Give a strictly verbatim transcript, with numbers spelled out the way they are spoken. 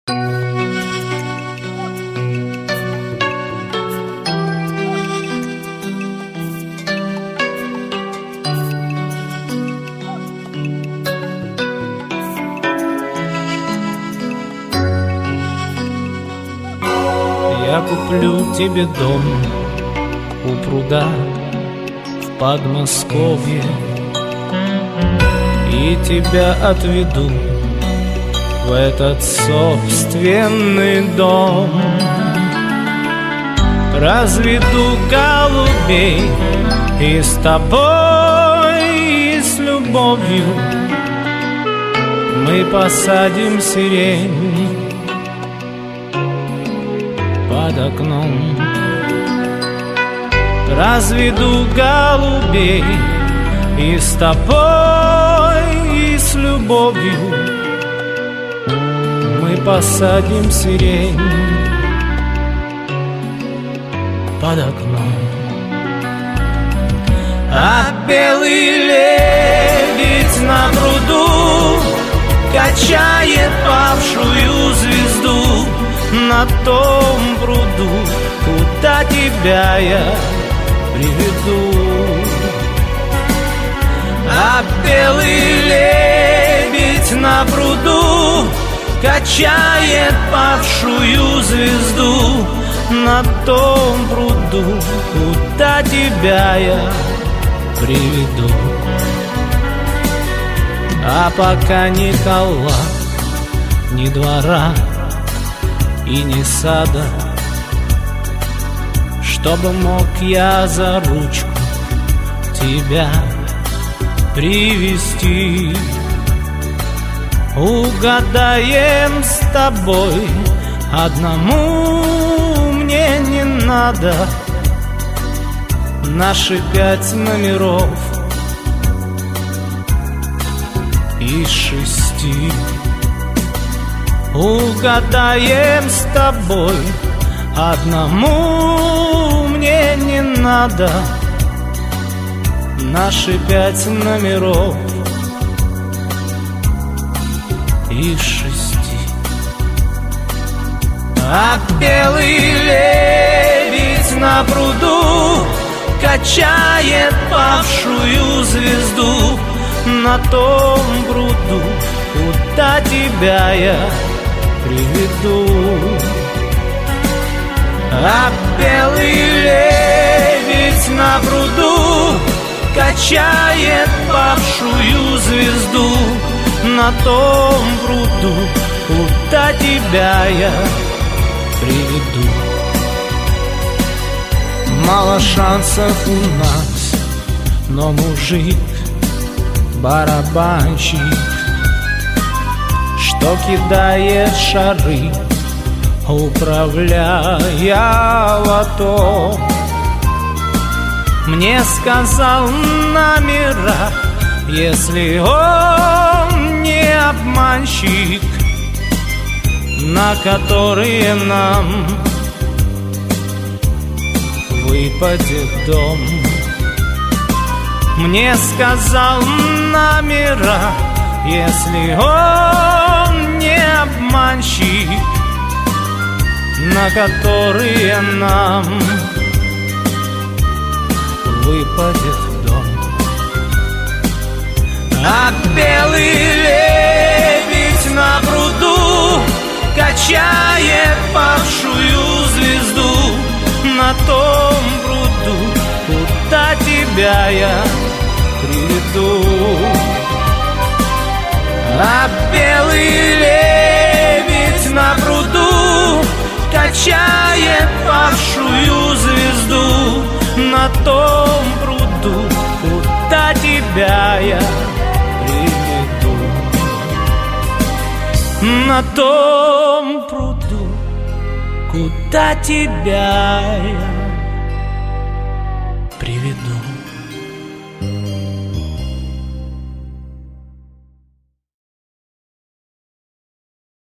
Я куплю тебе дом у пруда в Подмосковье и тебя отведу в этот собственный дом. Разведу голубей и с тобой, и с любовью мы посадим сирень под окном. Разведу голубей и с тобой, и с любовью мы посадим сирень под окном. А белый лебедь на пруду качает павшую звезду на том пруду, куда тебя я приведу. А белый лебедь на пруду качает павшую звезду на том пруду, куда тебя я приведу. А пока ни холла, ни двора и ни сада, чтобы мог я за ручку тебя привести, угадаем с тобой, одному мне не надо наши пять номеров из шести. Угадаем с тобой, одному мне не надо наши пять номеров из шести. А белый лебедь на пруду качает павшую звезду на том пруду, куда тебя я приведу. А белый лебедь на пруду качает павшую звезду на том пруду, куда тебя я приведу. Мало шансов у нас, но мужик барабанщик, что кидает шары, управляя лото. Мне сказал номера, если он не обманщик, на которые нам выпадет дом. Мне сказал номера, если он не обманщик, на которые нам выпадет дом. А белый лебедь на пруду качает павшую звезду на том пруду, куда тебя я приведу. А белый лебедь на пруду качает павшую звезду на том пруду, куда тебя я приведу. На том пруду, куда тебя я приведу.